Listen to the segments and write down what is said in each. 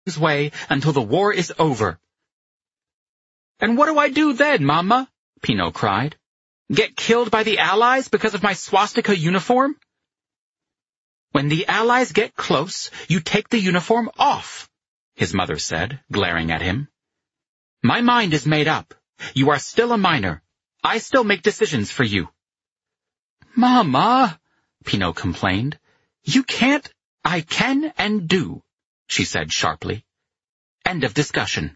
his way until the war is over." "And what do I do then, Mama?" Pino cried. "Get killed by the Allies because of my swastika uniform?" "When the Allies get close, you take the uniform off," his mother said, glaring at him. "My mind is made up. You are still a minor. I still make decisions for you." "Mama," Pino complained. "You can't—" "I can and do," she said sharply. End of discussion.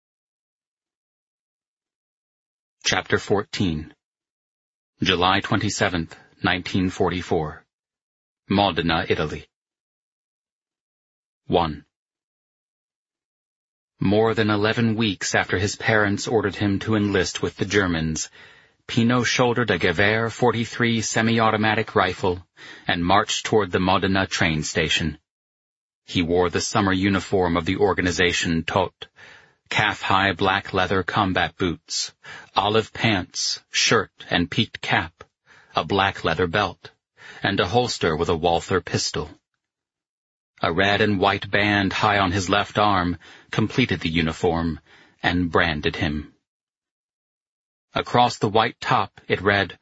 Chapter 14. July 27th, 1944. Modena, Italy. 1. More than 11 weeks after his parents ordered him to enlist with the Germans, Pino shouldered a Gewehr 43 semi-automatic rifle and marched toward the Modena train station. He wore the summer uniform of the organization Tot, calf-high black leather combat boots, olive pants, shirt and peaked cap, a black leather belt, and a holster with a Walther pistol. A red and white band high on his left arm completed the uniform and branded him. Across the white top it read,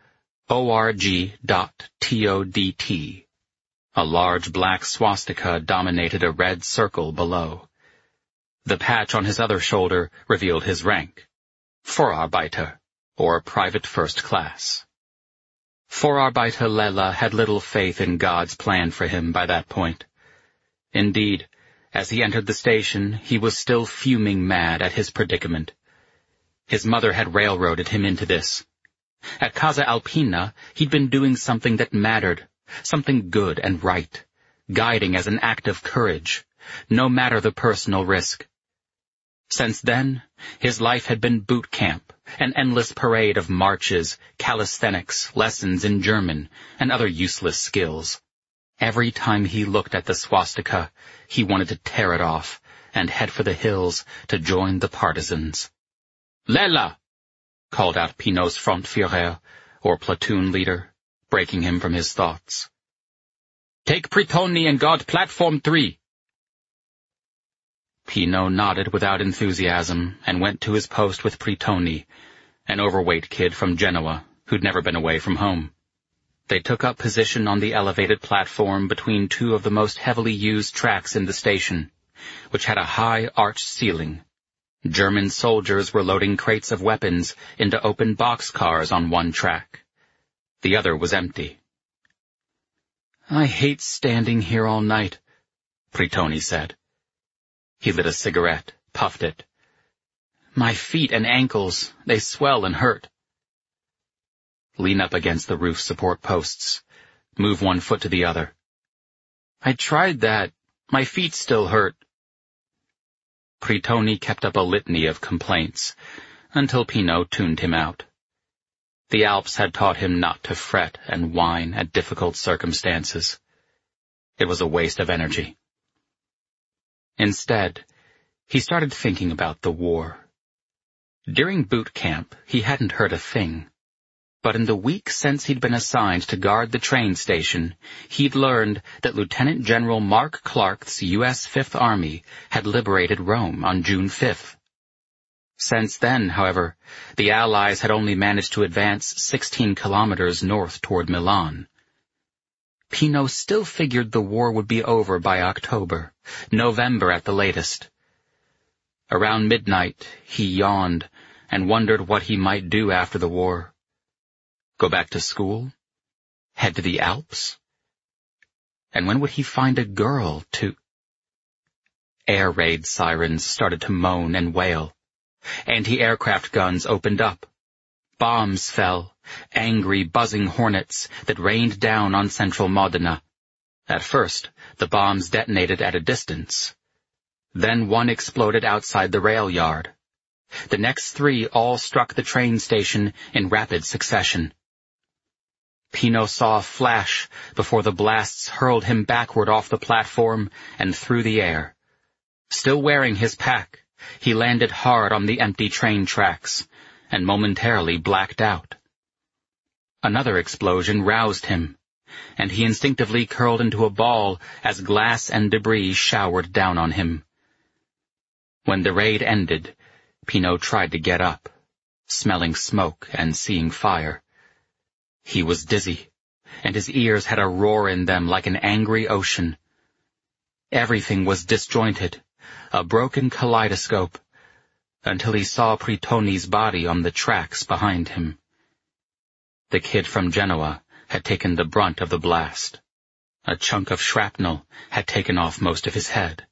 ORG.TODT. A large black swastika dominated a red circle below. The patch on his other shoulder revealed his rank, Vorarbeiter, or private first class. Vorarbeiter Lella had little faith in God's plan for him by that point. Indeed, as he entered the station, he was still fuming mad at his predicament. His mother had railroaded him into this. At Casa Alpina, he'd been doing something that mattered, something good and right, guiding as an act of courage, no matter the personal risk. Since then, his life had been boot camp, an endless parade of marches, calisthenics, lessons in German, and other useless skills. Every time he looked at the swastika, he wanted to tear it off and head for the hills to join the partisans. "Lella!" called out Pino's Frontführer, or platoon leader, breaking him from his thoughts. "Take Pritoni and guard Platform 3. Pino nodded without enthusiasm and went to his post with Pritoni, an overweight kid from Genoa who'd never been away from home. They took up position on the elevated platform between two of the most heavily used tracks in the station, which had a high arched ceiling. German soldiers were loading crates of weapons into open boxcars on one track. The other was empty. "I hate standing here all night," Pritoni said. He lit a cigarette, puffed it. "My feet and ankles, they swell and hurt." "Lean up against the roof support posts. Move one foot to the other." "I tried that. My feet still hurt." Pritoni kept up a litany of complaints, until Pino tuned him out. The Alps had taught him not to fret and whine at difficult circumstances. It was a waste of energy. Instead, he started thinking about the war. During boot camp, he hadn't heard a thing. But in the week since he'd been assigned to guard the train station, he'd learned that Lieutenant General Mark Clark's U.S. Fifth Army had liberated Rome on June 5th. Since then, however, the Allies had only managed to advance 16 kilometers north toward Milan. Pino still figured the war would be over by October, November at the latest. Around midnight, he yawned and wondered what he might do after the war. Go back to school? Head to the Alps? And when would he find a girl to... Air raid sirens started to moan and wail. Anti-aircraft guns opened up. Bombs fell, angry, buzzing hornets that rained down on central Modena. At first, the bombs detonated at a distance. Then one exploded outside the rail yard. The next 3 all struck the train station in rapid succession. Pino saw a flash before the blasts hurled him backward off the platform and through the air. Still wearing his pack, he landed hard on the empty train tracks and momentarily blacked out. Another explosion roused him, and he instinctively curled into a ball as glass and debris showered down on him. When the raid ended, Pino tried to get up, smelling smoke and seeing fire. He was dizzy, and his ears had a roar in them like an angry ocean. Everything was disjointed, a broken kaleidoscope, until he saw Pritoni's body on the tracks behind him. The kid from Genoa had taken the brunt of the blast. A chunk of shrapnel had taken off most of his head.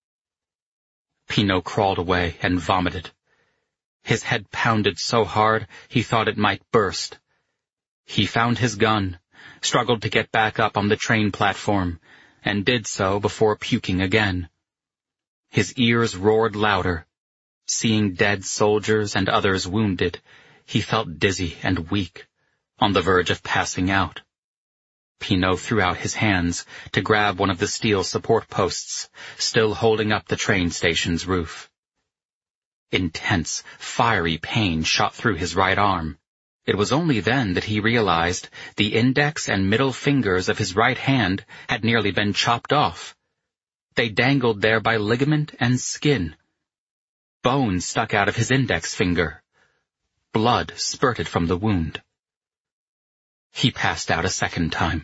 Pino crawled away and vomited. His head pounded so hard he thought it might burst. He found his gun, struggled to get back up on the train platform, and did so before puking again. His ears roared louder. Seeing dead soldiers and others wounded, he felt dizzy and weak, on the verge of passing out. Pino threw out his hands to grab one of the steel support posts, still holding up the train station's roof. Intense, fiery pain shot through his right arm. It was only then that he realized the index and middle fingers of his right hand had nearly been chopped off. They dangled there by ligament and skin. Bone stuck out of his index finger. Blood spurted from the wound. He passed out a second time.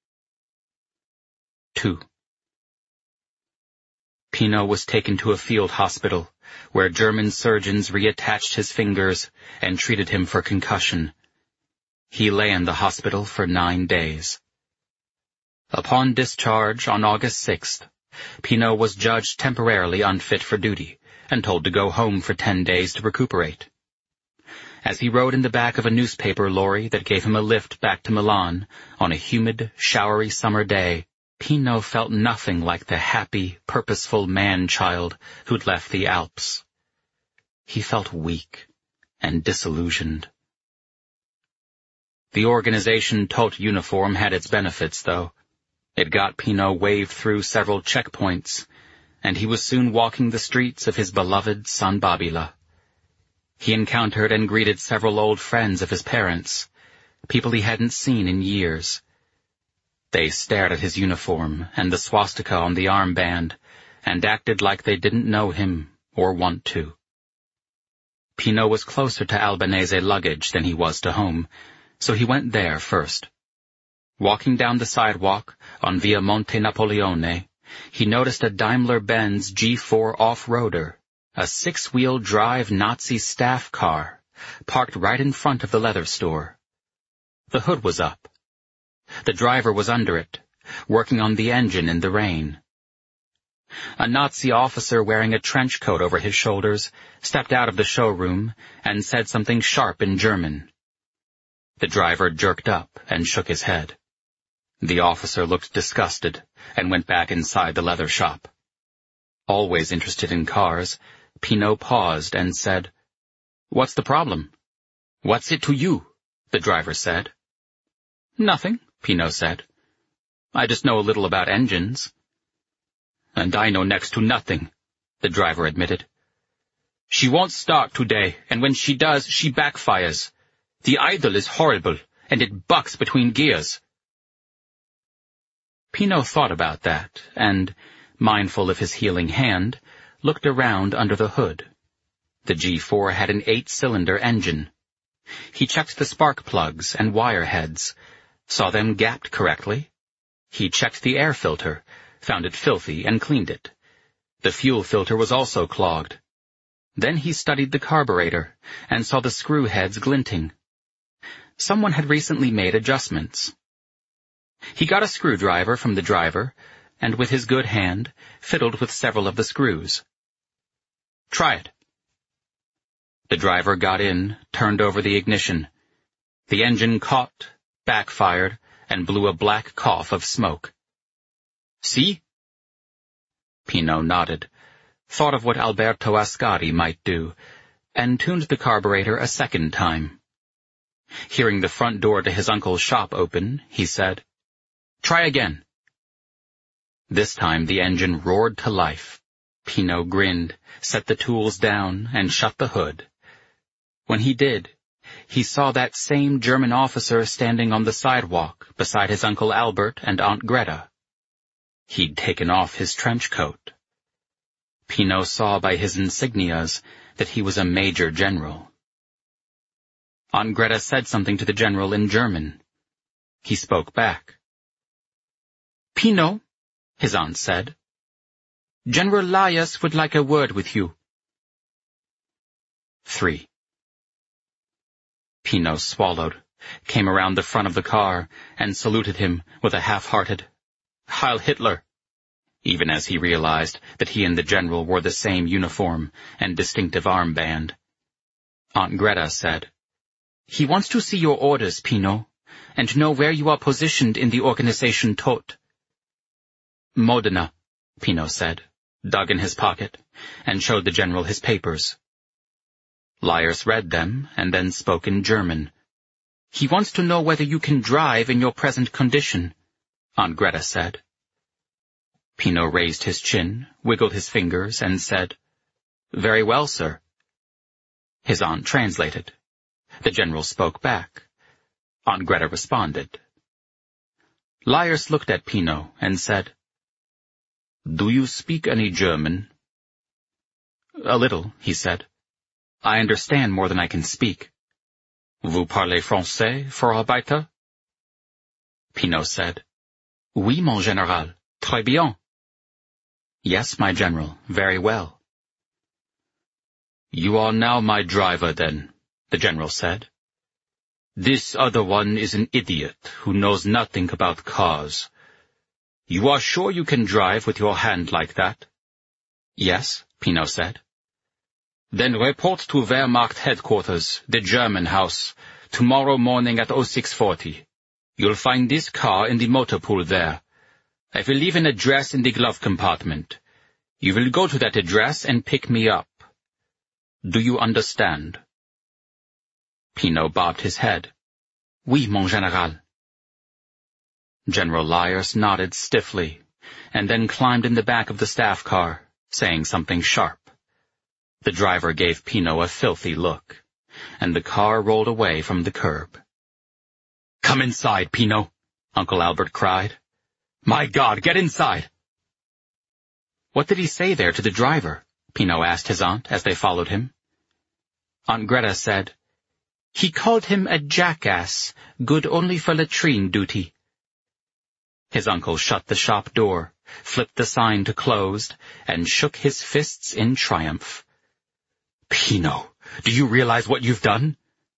2. Pino was taken to a field hospital, where German surgeons reattached his fingers and treated him for concussion. He lay in the hospital for 9 days. Upon discharge on August 6th, Pino was judged temporarily unfit for duty and told to go home for 10 days to recuperate. As he rode in the back of a newspaper lorry that gave him a lift back to Milan on a humid, showery summer day, Pino felt nothing like the happy, purposeful man-child who'd left the Alps. He felt weak and disillusioned. The organization Tot uniform had its benefits, though. It got Pino waved through several checkpoints, and he was soon walking the streets of his beloved San Babila. He encountered and greeted several old friends of his parents, people he hadn't seen in years. They stared at his uniform and the swastika on the armband, and acted like they didn't know him or want to. Pino was closer to Albanese luggage than he was to home, so he went there first. Walking down the sidewalk on Via Monte Napoleone, he noticed a Daimler-Benz G4 off-roader, a 6-wheel drive Nazi staff car, parked right in front of the leather store. The hood was up. The driver was under it, working on the engine in the rain. A Nazi officer wearing a trench coat over his shoulders stepped out of the showroom and said something sharp in German. The driver jerked up and shook his head. The officer looked disgusted and went back inside the leather shop. Always interested in cars, Pino paused and said, "What's the problem?" "What's it to you?" the driver said. "Nothing," Pino said. "I just know a little about engines." "And I know next to nothing," the driver admitted. "She won't start today, and when she does, she backfires. The idle is horrible, and it bucks between gears." Pino thought about that, and, mindful of his healing hand, looked around under the hood. The G4 had an 8-cylinder engine. He checked the spark plugs and wire heads, saw them gapped correctly. He checked the air filter, found it filthy, and cleaned it. The fuel filter was also clogged. Then he studied the carburetor and saw the screw heads glinting. Someone had recently made adjustments. He got a screwdriver from the driver, and with his good hand, fiddled with several of the screws. "Try it." The driver got in, turned over the ignition. The engine caught, backfired, and blew a black cough of smoke. "See?" Pino nodded, thought of what Alberto Ascari might do, and tuned the carburetor a second time. Hearing the front door to his uncle's shop open, he said, "Try again." This time the engine roared to life. Pino grinned, set the tools down, and shut the hood. When he did, he saw that same German officer standing on the sidewalk beside his Uncle Albert and Aunt Greta. He'd taken off his trench coat. Pinault saw by his insignias that he was a major general. Aunt Greta said something to the general in German. He spoke back. "Pinault," his aunt said, "General Laius would like a word with you." 3. Pinault swallowed, came around the front of the car, and saluted him with a half-hearted "Heil Hitler," even as he realized that he and the general wore the same uniform and distinctive armband. Aunt Greta said, "He wants to see your orders, Pinault, and to know where you are positioned in the Organisation Tot." "Modena," Pinault said, dug in his pocket, and showed the general his papers. Laius read them and then spoke in German. "He wants to know whether you can drive in your present condition," Aunt Greta said. Pinault raised his chin, wiggled his fingers, and said, "Very well, sir." His aunt translated. The general spoke back. Aunt Greta responded. Laius looked at Pinault and said, "Do you speak any German?" "A little," he said. "I understand more than I can speak." "Vous parlez français, Vorarbeiter?" Pinault said, "Oui, mon général, très bien." "Yes, my general, very well." "You are now my driver, then," the general said. "This other one is an idiot who knows nothing about cars. You are sure you can drive with your hand like that?" "Yes," Pinault said. "Then report to Wehrmacht headquarters, the German house, tomorrow morning at 06:40. You'll find this car in the motor pool there. I will leave an address in the glove compartment. You will go to that address and pick me up. Do you understand?" Pinault bobbed his head. "Oui, mon général." General Laius nodded stiffly, and then climbed in the back of the staff car, saying something sharp. The driver gave Pinault a filthy look, and the car rolled away from the curb. "Come inside, Pinault," Uncle Albert cried. "My God, get inside!" "What did he say there to the driver?" Pinault asked his aunt as they followed him. Aunt Greta said, "He called him a jackass, good only for latrine duty." His uncle shut the shop door, flipped the sign to closed, and shook his fists in triumph. "Pinault, do you realize what you've done?"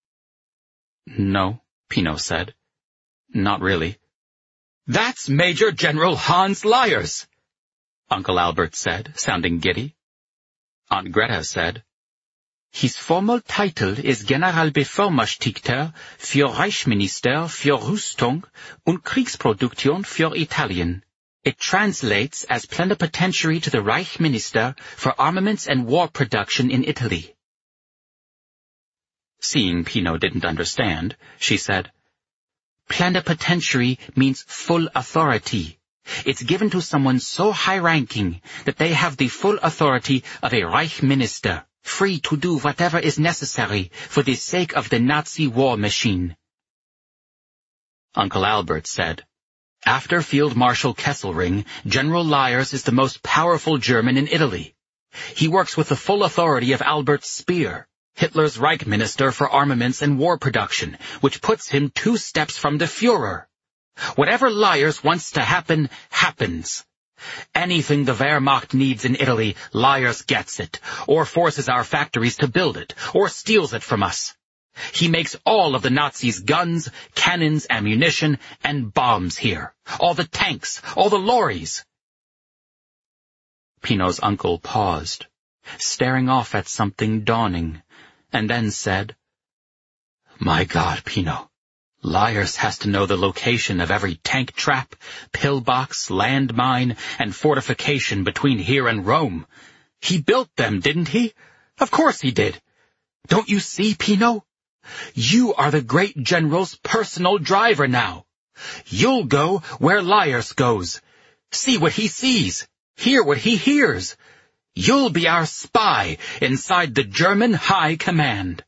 "No," Pinault said. "Not really." "That's Major General Hans Laius," Uncle Albert said, sounding giddy. Aunt Greta said, "His formal title is Generalbevollmächtigter für Reichsminister für Rüstung und Kriegsproduktion für Italien. It translates as plenipotentiary to the Reich Minister for Armaments and War Production in Italy." Seeing Pinault didn't understand, she said, "Plenipotentiary means full authority. It's given to someone so high-ranking that they have the full authority of a Reich Minister, free to do whatever is necessary for the sake of the Nazi war machine." Uncle Albert said, "After Field Marshal Kesselring, General Laius is the most powerful German in Italy. He works with the full authority of Albert Speer, Hitler's Reich Minister for Armaments and War Production, which puts him 2 steps from the Führer. Whatever Laius wants to happen, happens. Anything the Wehrmacht needs in Italy, Laius gets it, or forces our factories to build it, or steals it from us. He makes all of the Nazis' guns, cannons, ammunition, and bombs here. All the tanks, all the lorries." Pinault's uncle paused, staring off at something dawning, and then said, "My God, Pinault, Laius has to know the location of every tank trap, pillbox, landmine, and fortification between here and Rome. He built them, didn't he? Of course he did. Don't you see, Pinault? You are the great general's personal driver now. You'll go where Laius goes. See what he sees. Hear what he hears. You'll be our spy inside the German High Command."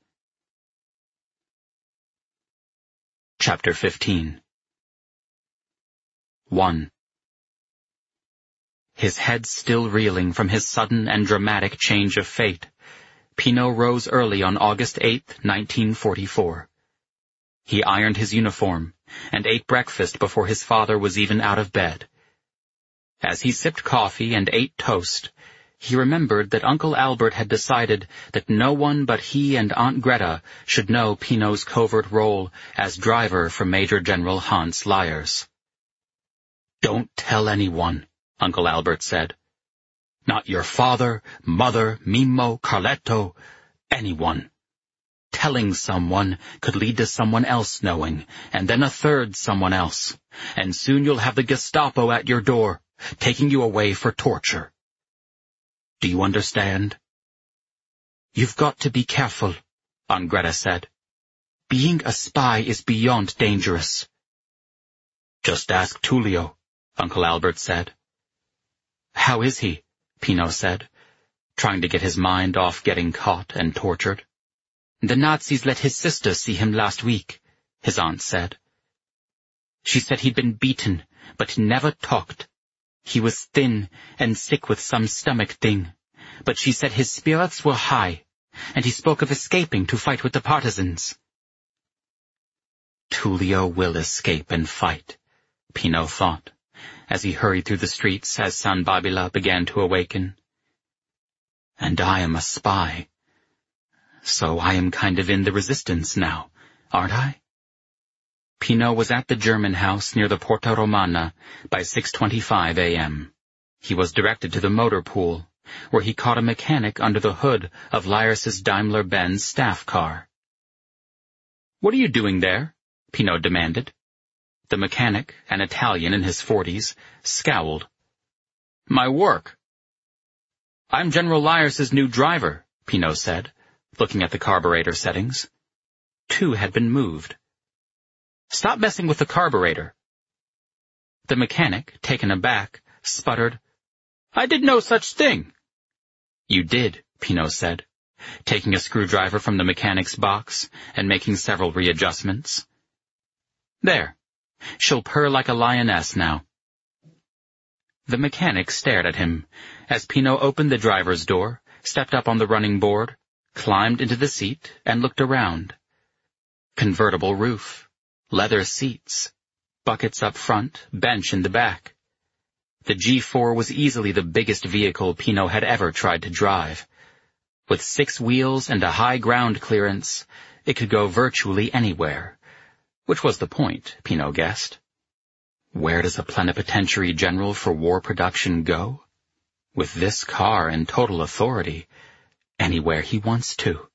Chapter 15. 1. His head still reeling from his sudden and dramatic change of fate, Pinault rose early on August 8, 1944. He ironed his uniform and ate breakfast before his father was even out of bed. As he sipped coffee and ate toast, he remembered that Uncle Albert had decided that no one but he and Aunt Greta should know Pinault's covert role as driver for Major General Hans Lyers. "Don't tell anyone," Uncle Albert said. "Not your father, mother, Mimo, Carletto, anyone. Telling someone could lead to someone else knowing, and then a third someone else, and soon you'll have the Gestapo at your door, taking you away for torture. Do you understand?" "You've got to be careful," Aunt Greta said. "Being a spy is beyond dangerous." "Just ask Tullio," Uncle Albert said. "How is he?" Pinault said, trying to get his mind off getting caught and tortured. "The Nazis let his sister see him last week," his aunt said. "She said he'd been beaten, but he never talked. He was thin and sick with some stomach thing, but she said his spirits were high, and he spoke of escaping to fight with the partisans." Tullio will escape and fight, Pinault thought, as he hurried through the streets as San Babila began to awaken. And I am a spy. So I am kind of in the resistance now, aren't I? Pinault was at the German house near the Porta Romana by 6:25 a.m. He was directed to the motor pool, where he caught a mechanic under the hood of Lyers' Daimler-Benz staff car. "What are you doing there?" Pinault demanded. The mechanic, an Italian in his 40s, scowled. "My work." "I'm General Lyers' new driver," Pinault said, looking at the carburetor settings. 2 had been moved. "Stop messing with the carburetor." The mechanic, taken aback, sputtered, "I did no such thing." "You did," Pinault said, taking a screwdriver from the mechanic's box and making several readjustments. "There. She'll purr like a lioness now." The mechanic stared at him as Pinault opened the driver's door, stepped up on the running board, climbed into the seat, and looked around. Convertible roof, leather seats, buckets up front, bench in the back. The G4 was easily the biggest vehicle Pinault had ever tried to drive. With 6 wheels and a high ground clearance, it could go virtually anywhere. Which was the point, Pinault guessed. Where does a plenipotentiary general for war production go? With this car and total authority, anywhere he wants to.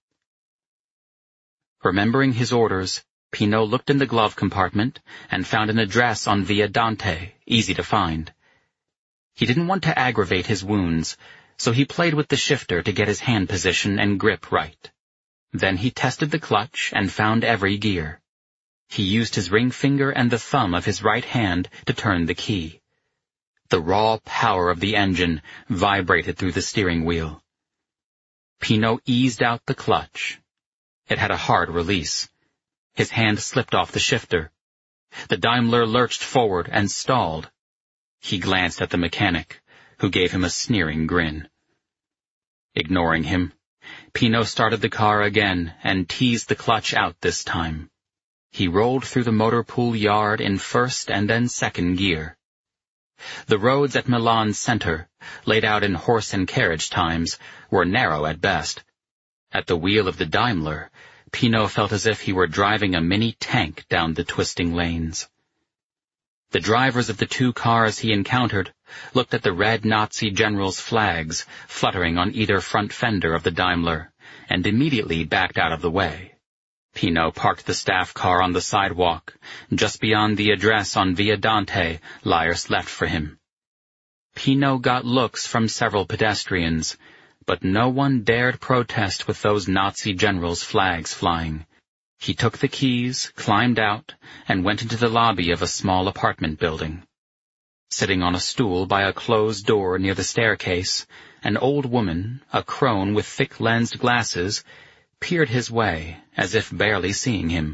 Remembering his orders, Pinault looked in the glove compartment and found an address on Via Dante, easy to find. He didn't want to aggravate his wounds, so he played with the shifter to get his hand position and grip right. Then he tested the clutch and found every gear. He used his ring finger and the thumb of his right hand to turn the key. The raw power of the engine vibrated through the steering wheel. Pinault eased out the clutch. It had a hard release. His hand slipped off the shifter. The Daimler lurched forward and stalled. He glanced at the mechanic, who gave him a sneering grin. Ignoring him, Pinault started the car again and teased the clutch out this time. He rolled through the motor pool yard in first and then second gear. The roads at Milan's center, laid out in horse and carriage times, were narrow at best. At the wheel of the Daimler, Pinault felt as if he were driving a mini tank down the twisting lanes. The drivers of the 2 cars he encountered looked at the red Nazi generals' flags fluttering on either front fender of the Daimler, and immediately backed out of the way. Pinault parked the staff car on the sidewalk, just beyond the address on Via Dante Lyers left for him. Pinault got looks from several pedestrians, but no one dared protest with those Nazi generals' flags flying. He took the keys, climbed out, and went into the lobby of a small apartment building. Sitting on a stool by a closed door near the staircase, an old woman, a crone with thick-lensed glasses, peered his way, as if barely seeing him.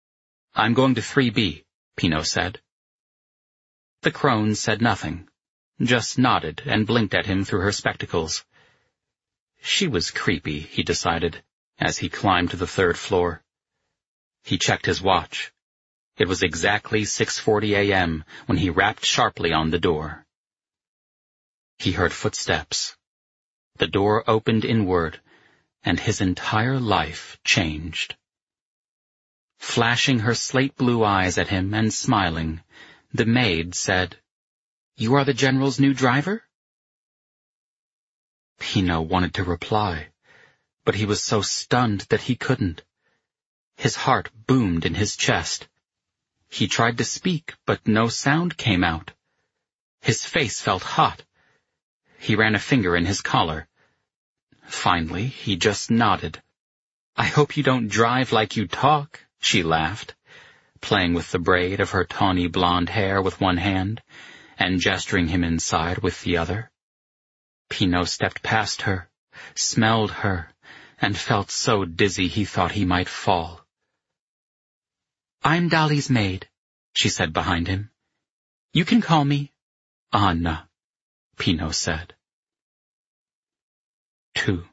"I'm going to 3B, Pinault said. The crone said nothing. just nodded and blinked at him through her spectacles. She was creepy, he decided, as he climbed to the 3rd floor. He checked his watch. It was exactly 6:40 a.m. when he rapped sharply on the door. He heard footsteps. The door opened inward, and his entire life changed. Flashing her slate-blue eyes at him and smiling, the maid said, "You are the General's new driver?" Pino wanted to reply, but he was so stunned that he couldn't. His heart boomed in his chest. He tried to speak, but no sound came out. His face felt hot. He ran a finger in his collar. Finally, he just nodded. "I hope you don't drive like you talk," she laughed, playing with the braid of her tawny blonde hair with one hand and gesturing him inside with the other. Pino stepped past her, smelled her, and felt so dizzy he thought he might fall. "I'm Dolly's maid," she said behind him. "You can call me Anna," Pino said. 2.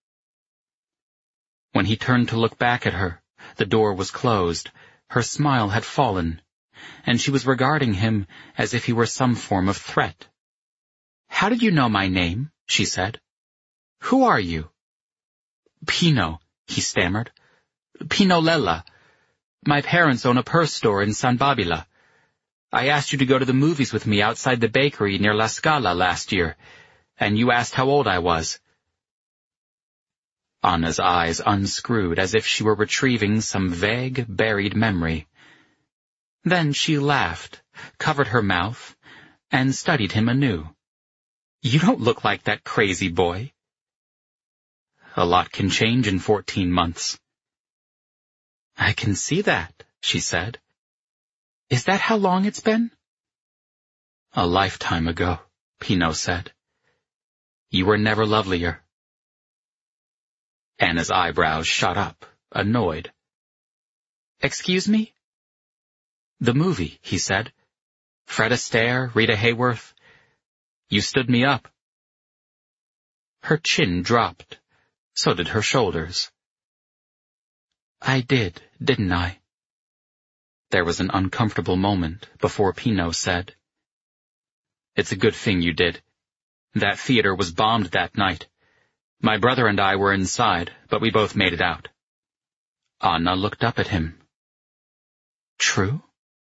When he turned to look back at her, the door was closed, her smile had fallen, and she was regarding him as if he were some form of threat. "How did you know my name?" she said. "Who are you?" "Pino," he stammered. "Pino Lella. My parents own a purse store in San Babila. I asked you to go to the movies with me outside the bakery near La Scala last year, and you asked how old I was." Anna's eyes unscrewed as if she were retrieving some vague, buried memory. Then she laughed, covered her mouth, and studied him anew. "You don't look like that crazy boy." "A lot can change in 14 months. "I can see that," she said. "Is that how long it's been?" "A lifetime ago," Pino said. "You were never lovelier." Anna's eyebrows shot up, annoyed. "Excuse me?" "The movie," he said. "Fred Astaire, Rita Hayworth. You stood me up." Her chin dropped. So did her shoulders. "I did, didn't I?" There was an uncomfortable moment before Pino said, "It's a good thing you did. That theater was bombed that night. My brother and I were inside, but we both made it out." Anna looked up at him. "True?"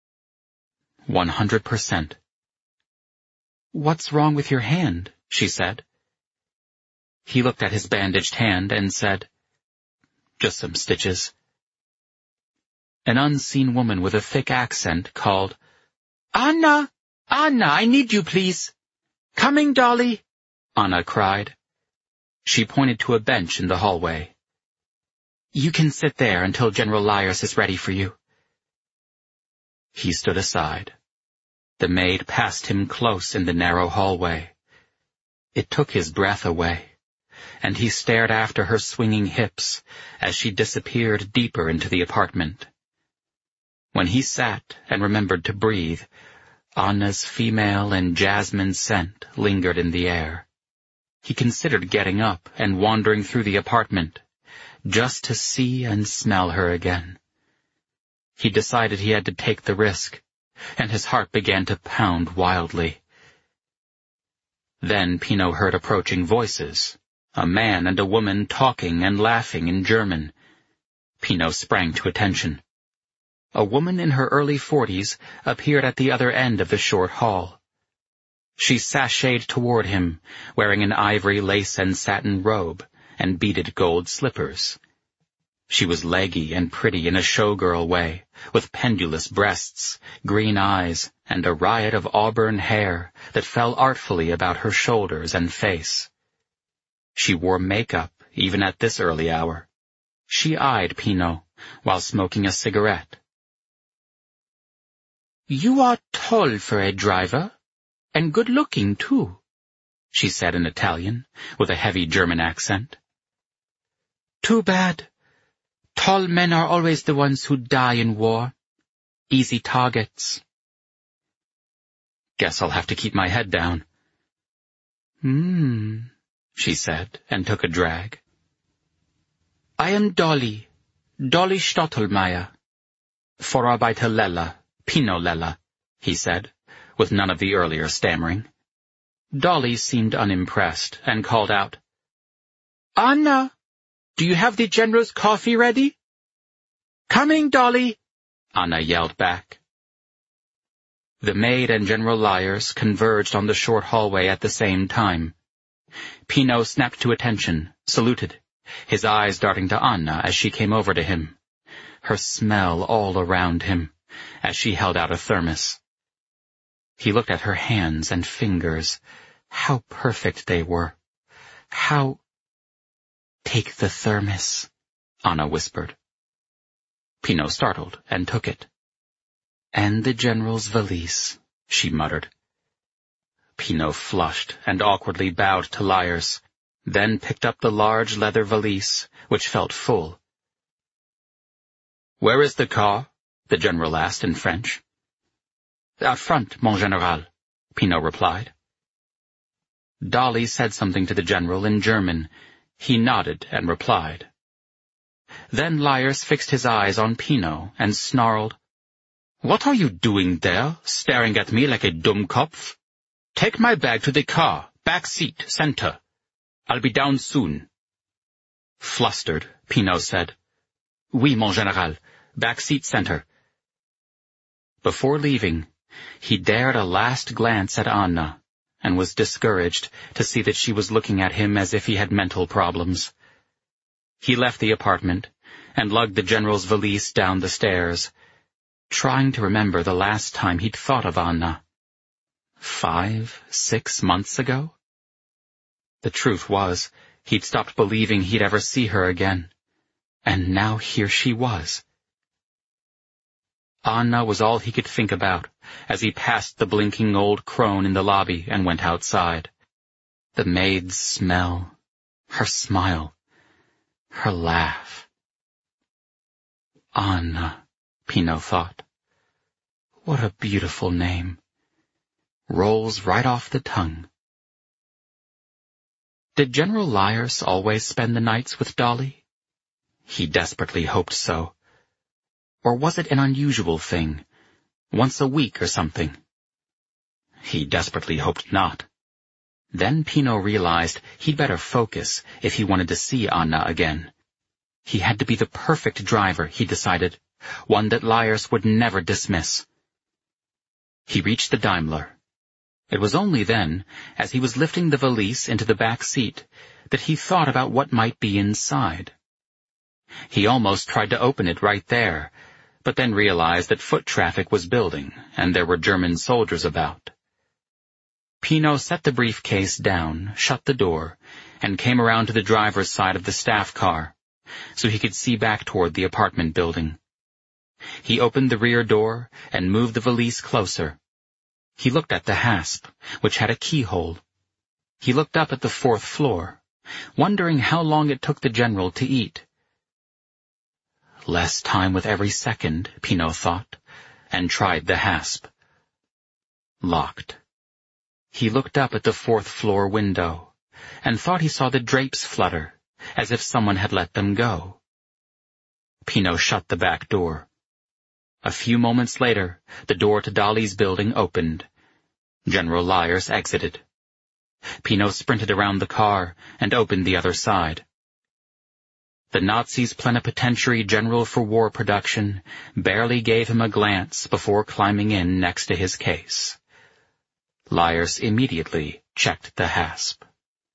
100%. "What's wrong with your hand?" she said. He looked at his bandaged hand and said, "Just some stitches." An unseen woman with a thick accent called, "Anna! Anna, I need you, please." "Coming, Dolly," Anna cried. She pointed to a bench in the hallway. "You can sit there until General Lyers is ready for you." He stood aside. The maid passed him close in the narrow hallway. It took his breath away, and he stared after her swinging hips as she disappeared deeper into the apartment. When he sat and remembered to breathe, Anna's female and jasmine scent lingered in the air. He considered getting up and wandering through the apartment, just to see and smell her again. He decided he had to take the risk, and his heart began to pound wildly. Then Pino heard approaching voices, a man and a woman talking and laughing in German. Pino sprang to attention. A woman in her early 40s appeared at the other end of the short hall. She sashayed toward him, wearing an ivory lace and satin robe and beaded gold slippers. She was leggy and pretty in a showgirl way, with pendulous breasts, green eyes, and a riot of auburn hair that fell artfully about her shoulders and face. She wore makeup even at this early hour. She eyed Pino while smoking a cigarette. "You are tall for a driver, and good-looking, too," she said in Italian, with a heavy German accent. "Too bad. Tall men are always the ones who die in war. Easy targets." "Guess I'll have to keep my head down." She said, and took a drag. I am Dolly Stottelmeier. Vorarbeiter Lella, Pino Lella, he said, with none of the earlier stammering. Dolly seemed unimpressed and called out, Anna, do you have the General's coffee ready? Coming, Dolly, Anna yelled back. The maid and General Lyers converged on the short hallway at the same time. Pino snapped to attention, saluted, his eyes darting to Anna as she came over to him, her smell all around him, as she held out a thermos. He looked at her hands and fingers. How perfect they were. How— Take the thermos, Anna whispered. Pino startled and took it. And the General's valise, she muttered. Pino flushed and awkwardly bowed to Lyers, then picked up the large leather valise, which felt full. Where is the car? The General asked in French. Out front, mon général, Pino replied. Dolly said something to the General in German. He nodded and replied. Then Lyers fixed his eyes on Pino and snarled, What are you doing there, staring at me like a Dummkopf? Take my bag to the car, back seat, center. I'll be down soon. Flustered, Pino said, Oui, mon général, back seat, center. Before leaving, he dared a last glance at Anna, and was discouraged to see that she was looking at him as if he had mental problems. He left the apartment and lugged the General's valise down the stairs, trying to remember the last time he'd thought of Anna. 5, 6 months ago? The truth was, he'd stopped believing he'd ever see her again, and now here she was. Anna was all he could think about as he passed the blinking old crone in the lobby and went outside. The maid's smell, her smile, her laugh. Anna, Pino thought. What a beautiful name. Rolls right off the tongue. Did General Lyers always spend the nights with Dolly? He desperately hoped so. Or was it an unusual thing, once a week or something? He desperately hoped not. Then Pino realized he'd better focus if he wanted to see Anna again. He had to be the perfect driver, he decided, one that Lyers would never dismiss. He reached the Daimler. It was only then, as he was lifting the valise into the back seat, that he thought about what might be inside. He almost tried to open it right there, but then realized that foot traffic was building and there were German soldiers about. Pino set the briefcase down, shut the door, and came around to the driver's side of the staff car, so he could see back toward the apartment building. He opened the rear door and moved the valise closer. He looked at the hasp, which had a keyhole. He looked up at the 4th floor, wondering how long it took the General to eat. Less time with every second, Pino thought, and tried the hasp. Locked. He looked up at the 4th floor window, and thought he saw the drapes flutter, as if someone had let them go. Pino shut the back door. A few moments later, the door to Dolly's building opened. General Lyers exited. Pino sprinted around the car and opened the other side. The Nazis' plenipotentiary general for war production barely gave him a glance before climbing in next to his case. Lyers immediately checked the hasp.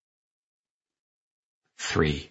3.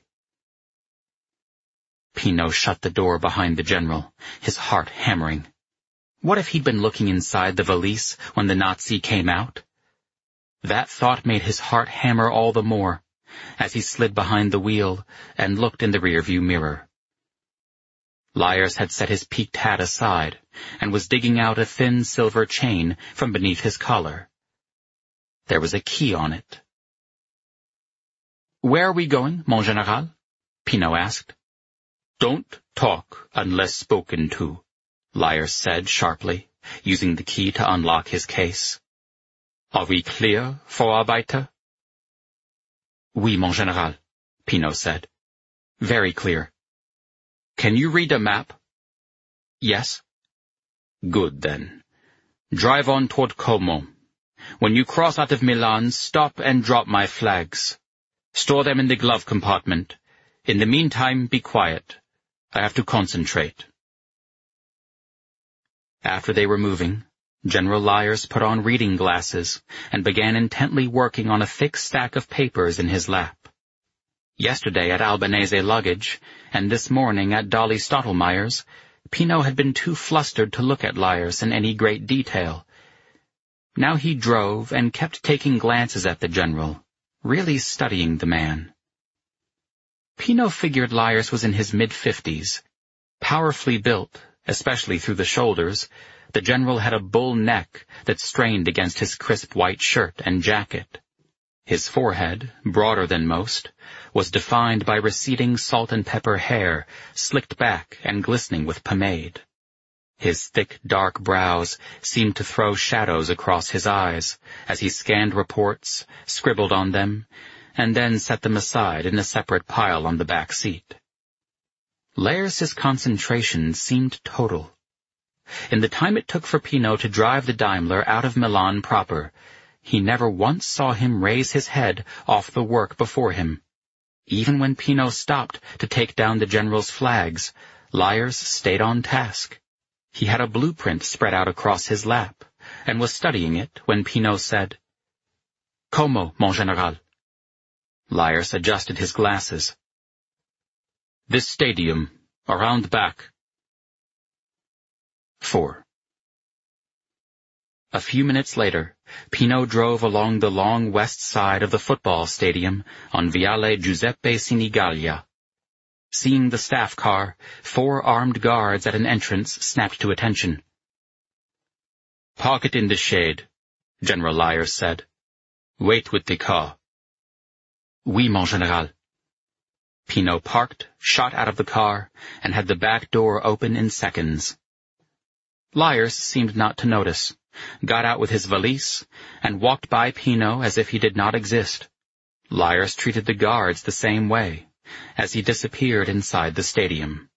Pino shut the door behind the General, his heart hammering. What if he'd been looking inside the valise when the Nazi came out? That thought made his heart hammer all the more, as he slid behind the wheel and looked in the rearview mirror. Lyers had set his peaked hat aside and was digging out a thin silver chain from beneath his collar. There was a key on it. "Where are we going, mon général?" Pino asked. "Don't talk unless spoken to," Lyers said sharply, using the key to unlock his case. "Are we clear, Vorarbeiter?" Oui, mon général, Pinault said. Very clear. Can you read a map? Yes. Good, then. Drive on toward Como. When you cross out of Milan, stop and drop my flags. Store them in the glove compartment. In the meantime, be quiet. I have to concentrate. After they were moving, General Lyers put on reading glasses and began intently working on a thick stack of papers in his lap. Yesterday at Albanese Luggage, and this morning at Dolly Stottlemeyer's, Pinault had been too flustered to look at Lyers in any great detail. Now he drove and kept taking glances at the general, really studying the man. Pinault figured Lyers was in his mid-50s. Powerfully built, especially through the shoulders, the general had a bull neck that strained against his crisp white shirt and jacket. His forehead, broader than most, was defined by receding salt and pepper hair, slicked back and glistening with pomade. His thick, dark brows seemed to throw shadows across his eyes as he scanned reports, scribbled on them, and then set them aside in a separate pile on the back seat. Layers's concentration seemed total. In the time it took for Pinault to drive the Daimler out of Milan proper, he never once saw him raise his head off the work before him. Even when Pinault stopped to take down the general's flags, Lyers stayed on task. He had a blueprint spread out across his lap, and was studying it when Pinault said, "Como, mon général?" Lyers adjusted his glasses. "This stadium, around back." 4. A few minutes later, Pinault drove along the long west side of the football stadium on Viale Giuseppe Sinigallia. Seeing the staff car, 4 armed guards at an entrance snapped to attention. "Park it in the shade," General Lyers said. "Wait with the car." "Oui, mon général." Pinault parked, shot out of the car, and had the back door open in seconds. Lyers seemed not to notice, got out with his valise, and walked by Pinault as if he did not exist. Lyers treated the guards the same way, as he disappeared inside the stadium.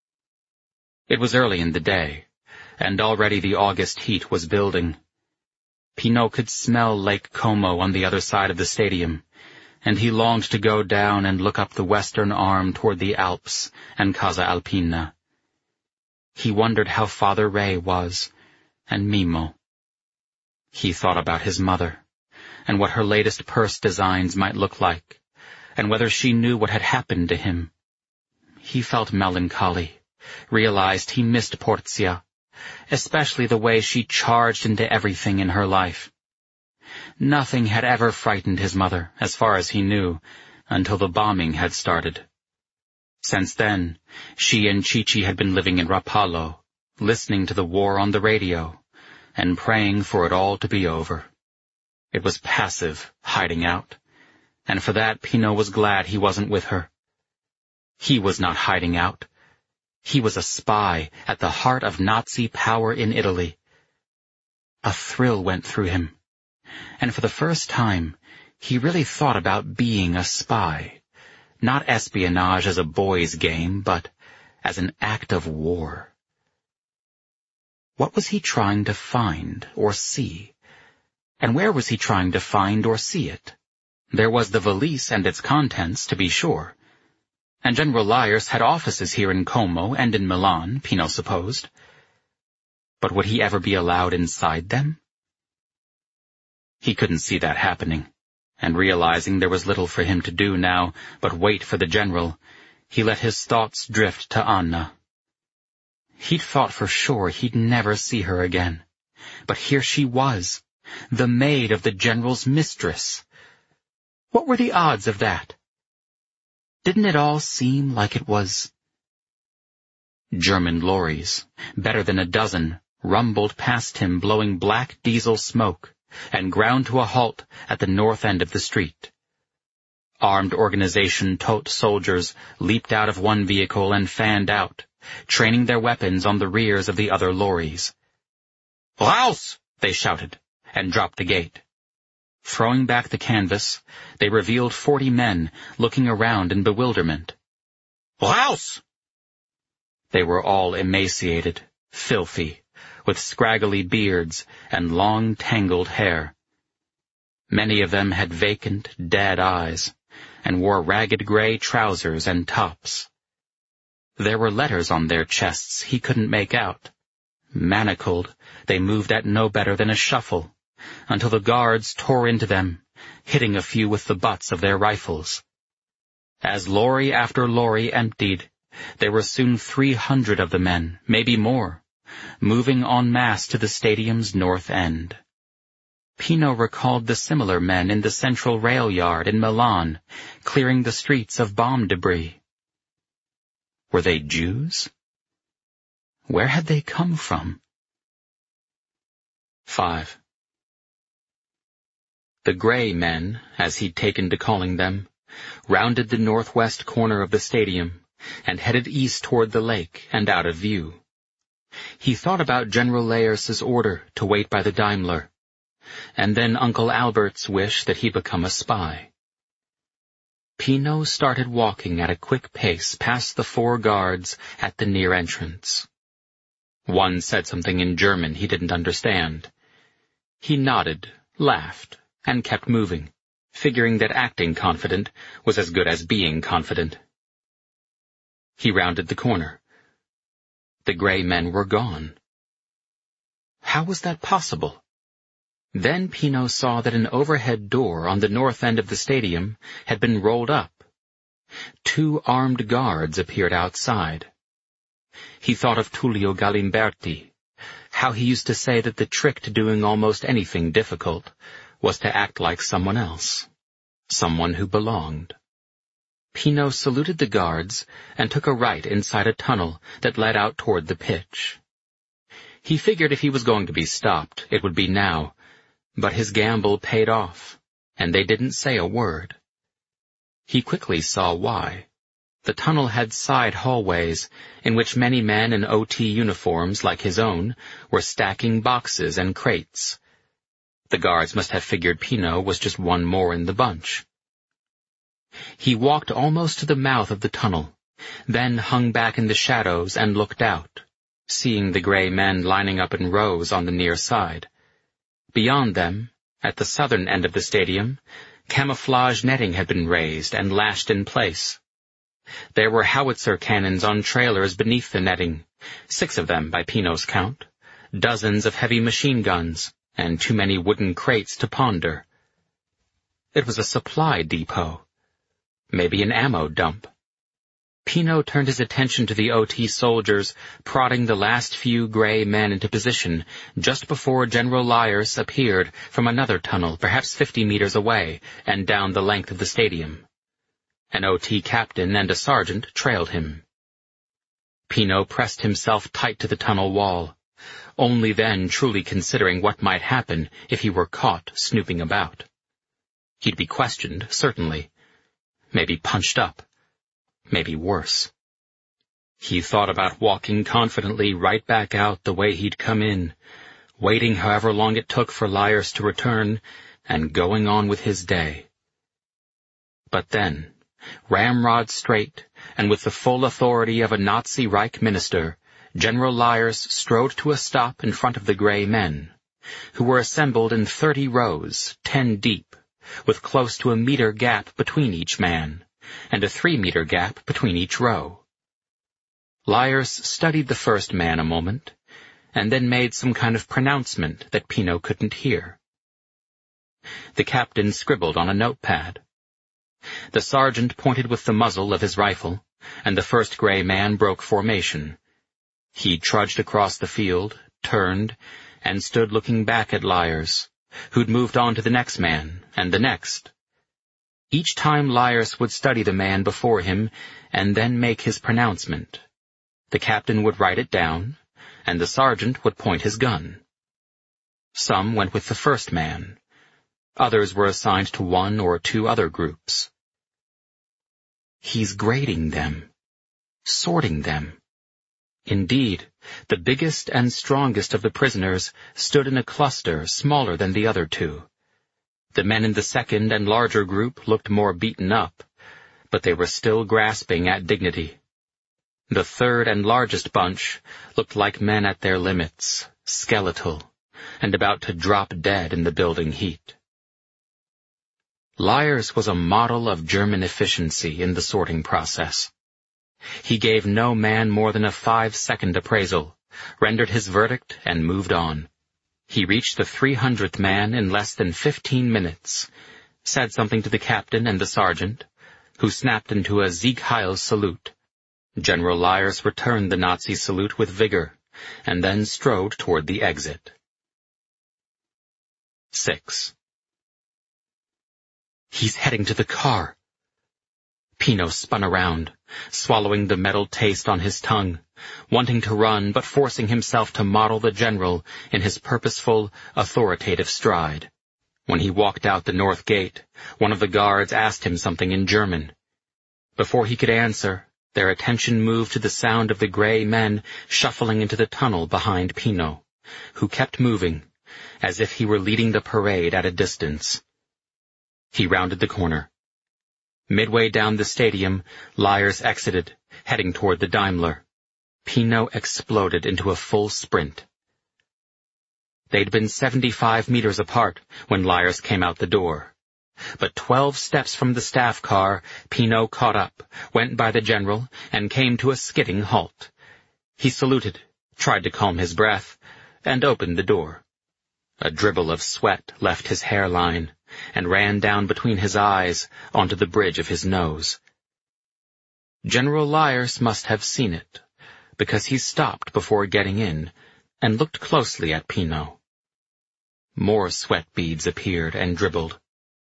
It was early in the day, and already the August heat was building. Pinault could smell Lake Como on the other side of the stadium, and he longed to go down and look up the western arm toward the Alps and Casa Alpina. He wondered how Father Ray was, and Mimo. He thought about his mother, and what her latest purse designs might look like, and whether she knew what had happened to him. He felt melancholy, realized he missed Portia, especially the way she charged into everything in her life. Nothing had ever frightened his mother, as far as he knew, until the bombing had started. Since then, she and Chichi had been living in Rapallo, listening to the war on the radio, and praying for it all to be over. It was passive, hiding out, and for that Pinault was glad he wasn't with her. He was not hiding out. He was a spy at the heart of Nazi power in Italy. A thrill went through him, and for the first time, he really thought about being a spy. Not espionage as a boy's game, but as an act of war. What was he trying to find or see? And where was he trying to find or see it? There was the valise and its contents, to be sure. And General Lyers had offices here in Como and in Milan, Pinault supposed. But would he ever be allowed inside them? He couldn't see that happening, and realizing there was little for him to do now but wait for the general, he let his thoughts drift to Anna. He'd thought for sure he'd never see her again, but here she was, the maid of the general's mistress. What were the odds of that? Didn't it all seem like it was? German lorries, better than a dozen, rumbled past him blowing black diesel smoke, and ground to a halt at the north end of the street. Armed organization Todt soldiers leaped out of one vehicle and fanned out, training their weapons on the rears of the other lorries. "Raus!" they shouted, and dropped the gate. Throwing back the canvas, they revealed 40 men looking around in bewilderment. "Raus!" They were all emaciated, filthy, with scraggly beards and long tangled hair. Many of them had vacant, dead eyes, and wore ragged gray trousers and tops. There were letters on their chests he couldn't make out. Manacled, they moved at no better than a shuffle, until the guards tore into them, hitting a few with the butts of their rifles. As lorry after lorry emptied, there were soon 300 of the men, maybe more, moving en masse to the stadium's north end. Pino recalled the similar men in the central rail yard in Milan, clearing the streets of bomb debris. Were they Jews? Where had they come from? 5. The Gray Men, as he'd taken to calling them, rounded the northwest corner of the stadium and headed east toward the lake and out of view. He thought about General Layers's order to wait by the Daimler, and then Uncle Albert's wish that he become a spy. Pino started walking at a quick pace past the 4 guards at the near entrance. One said something in German he didn't understand. He nodded, laughed, and kept moving, figuring that acting confident was as good as being confident. He rounded the corner. The Gray Men were gone. How was that possible? Then Pino saw that an overhead door on the north end of the stadium had been rolled up. 2 armed guards appeared outside. He thought of Tullio Galimberti, how he used to say that the trick to doing almost anything difficult was to act like someone else, someone who belonged. Pino saluted the guards and took a right inside a tunnel that led out toward the pitch. He figured if he was going to be stopped, it would be now, but his gamble paid off, and they didn't say a word. He quickly saw why. The tunnel had side hallways in which many men in OT uniforms like his own were stacking boxes and crates. The guards must have figured Pino was just one more in the bunch. He walked almost to the mouth of the tunnel, then hung back in the shadows and looked out, seeing the Gray Men lining up in rows on the near side. Beyond them, at the southern end of the stadium, camouflage netting had been raised and lashed in place. There were howitzer cannons on trailers beneath the netting, 6 of them by Pino's count, dozens of heavy machine guns, and too many wooden crates to ponder. It was a supply depot. Maybe an ammo dump. Pino turned his attention to the OT soldiers prodding the last few Gray Men into position just before General Lyers appeared from another tunnel perhaps 50 meters away and down the length of the stadium. An OT captain and a sergeant trailed him. Pino pressed himself tight to the tunnel wall, only then truly considering what might happen if he were caught snooping about. He'd be questioned, certainly. Maybe punched up. Maybe worse. He thought about walking confidently right back out the way he'd come in, waiting however long it took for Lyers to return, and going on with his day. But then, ramrod straight, and with the full authority of a Nazi Reich minister, General Lyers strode to a stop in front of the Gray Men, who were assembled in 30 rows, 10 deep, with close to a meter gap between each man, and a 3-meter gap between each row. Lyers studied the first man a moment, and then made some kind of pronouncement that Pino couldn't hear. The captain scribbled on a notepad. The sergeant pointed with the muzzle of his rifle, and the first Gray Man broke formation. He trudged across the field, turned, and stood looking back at Lyers, who'd moved on to the next man, and the next. Each time Lyers would study the man before him, and then make his pronouncement. The captain would write it down, and the sergeant would point his gun. Some went with the first man. Others were assigned to 1 or 2 other groups. He's grading them, sorting them. Indeed, the biggest and strongest of the prisoners stood in a cluster smaller than the other 2. The men in the second and larger group looked more beaten up, but they were still grasping at dignity. The third and largest bunch looked like men at their limits, skeletal, and about to drop dead in the building heat. Lyers was a model of German efficiency in the sorting process. He gave no man more than a 5-second appraisal, rendered his verdict, and moved on. He reached the 300th man in less than 15 minutes, said something to the captain and the sergeant, who snapped into a Sieg Heil salute. General Lyers returned the Nazi salute with vigor, and then strode toward the exit. 6. He's heading to the car. Pino spun around, swallowing the metal taste on his tongue, wanting to run but forcing himself to model the general in his purposeful, authoritative stride. When he walked out the north gate, one of the guards asked him something in German. Before he could answer, their attention moved to the sound of the gray men shuffling into the tunnel behind Pino, who kept moving, as if he were leading the parade at a distance. He rounded the corner. Midway down the stadium, Lyers exited, heading toward the Daimler. Pino exploded into a full sprint. They'd been 75 meters apart when Lyers came out the door. But 12 steps from the staff car, Pino caught up, went by the general, and came to a skidding halt. He saluted, tried to calm his breath, and opened the door. A dribble of sweat left his hairline and ran down between his eyes onto the bridge of his nose. General Lyers must have seen it, because he stopped before getting in and looked closely at Pino. More sweat beads appeared and dribbled.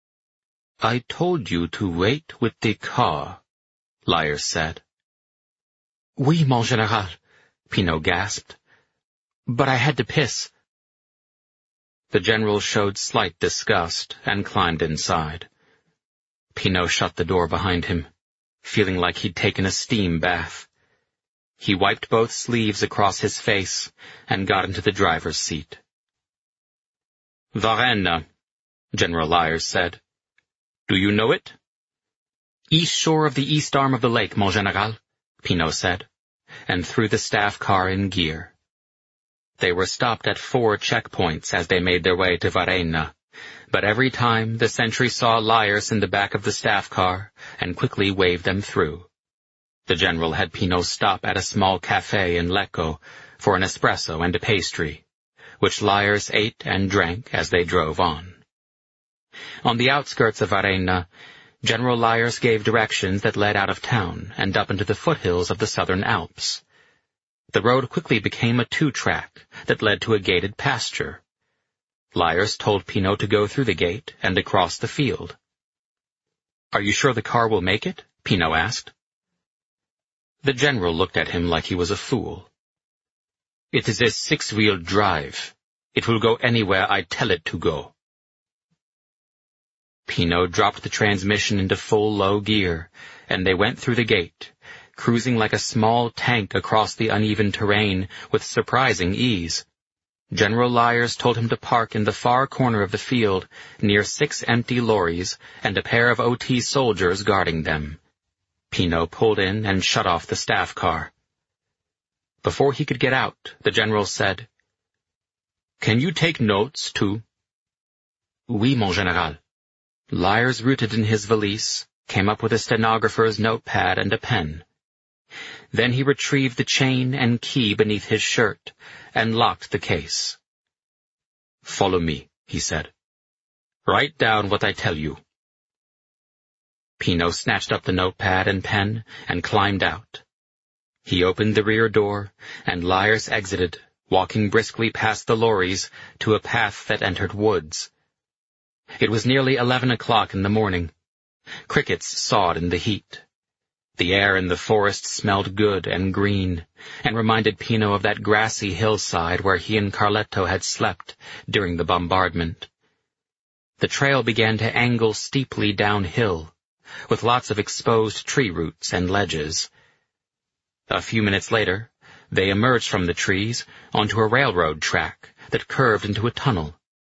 "I told you to wait with the car," Lyers said. "Oui, mon général," Pino gasped. "But I had to piss." The general showed slight disgust and climbed inside. Pino shut the door behind him, feeling like he'd taken a steam bath. He wiped both sleeves across his face and got into the driver's seat. "Varennes," General Lyers said. "Do you know it?" "East shore of the east arm of the lake, mon général," Pino said, and threw the staff car in gear. They were stopped at 4 checkpoints as they made their way to Varennes, but every time the sentry saw Lyers in the back of the staff car and quickly waved them through. The general had Pino stop at a small café in Lecco for an espresso and a pastry, which Lyers ate and drank as they drove on. On the outskirts of Varennes, General Lyers gave directions that led out of town and up into the foothills of the southern Alps. The road quickly became a 2-track that led to a gated pasture. Lyers told Pino to go through the gate and across the field. "Are you sure the car will make it?" Pino asked. The general looked at him like he was a fool. "It is a 6-wheel drive. It will go anywhere I tell it to go." Pino dropped the transmission into full low gear, and they went through the gate, cruising like a small tank across the uneven terrain with surprising ease. General Lyers told him to park in the far corner of the field near 6 empty lorries and a pair of OT soldiers guarding them. Pino pulled in and shut off the staff car. Before he could get out, the general said, "Can you take notes, too?" "Oui, mon général." Lyers rooted in his valise, came up with a stenographer's notepad and a pen. Then he retrieved the chain and key beneath his shirt and locked the case. "Follow me," he said. "Write down what I tell you." Pino snatched up the notepad and pen and climbed out. He opened the rear door, and Lyers exited, walking briskly past the lorries to a path that entered woods. It was nearly 11 o'clock in the morning. Crickets sawed in the heat. The air in the forest smelled good and green, and reminded Pino of that grassy hillside where he and Carletto had slept during the bombardment. The trail began to angle steeply downhill, with lots of exposed tree roots and ledges. A few minutes later, they emerged from the trees onto a railroad track that curved into a tunnel.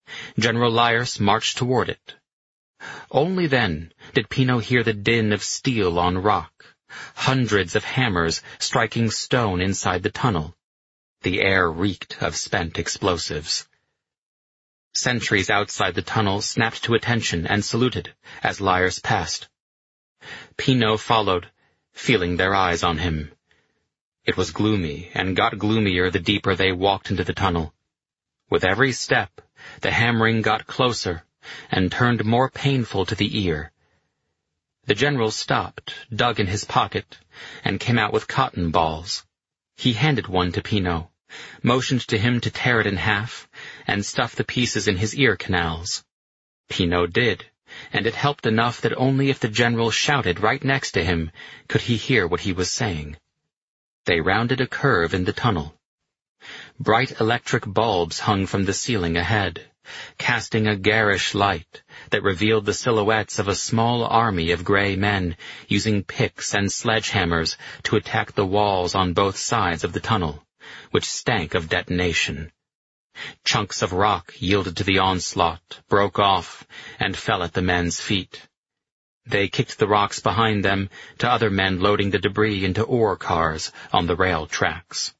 General Lyers marched toward it. Only then did Pino hear the din of steel on rock, hundreds of hammers striking stone inside the tunnel. The air reeked of spent explosives. Sentries outside the tunnel snapped to attention and saluted as Lyers passed. Pino followed, feeling their eyes on him. It was gloomy, and got gloomier the deeper they walked into the tunnel. With every step, the hammering got closer, and turned more painful to the ear. The general stopped, dug in his pocket, and came out with cotton balls. He handed one to Pino, motioned to him to tear it in half, and stuff the pieces in his ear canals. Pino did, and it helped enough that only if the general shouted right next to him could he hear what he was saying. They rounded a curve in the tunnel. Bright electric bulbs hung from the ceiling ahead, casting a garish light that revealed the silhouettes of a small army of gray men using picks and sledgehammers to attack the walls on both sides of the tunnel, which stank of detonation. Chunks of rock yielded to the onslaught, broke off, and fell at the men's feet. They kicked the rocks behind them to other men loading the debris into ore cars on the rail tracks.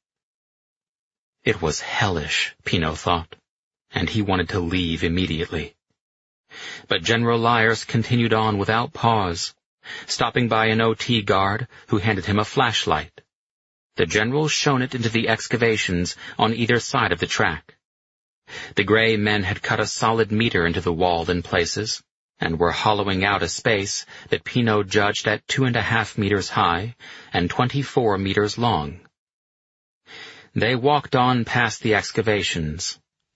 It was hellish, Pino thought, and he wanted to leave immediately. But General Lyers continued on without pause, stopping by an OT guard who handed him a flashlight. The general shone it into the excavations on either side of the track. The gray men had cut a solid meter into the wall in places, and were hollowing out a space that Pino judged at 2.5 meters high and 24 meters long. They walked on past the excavations.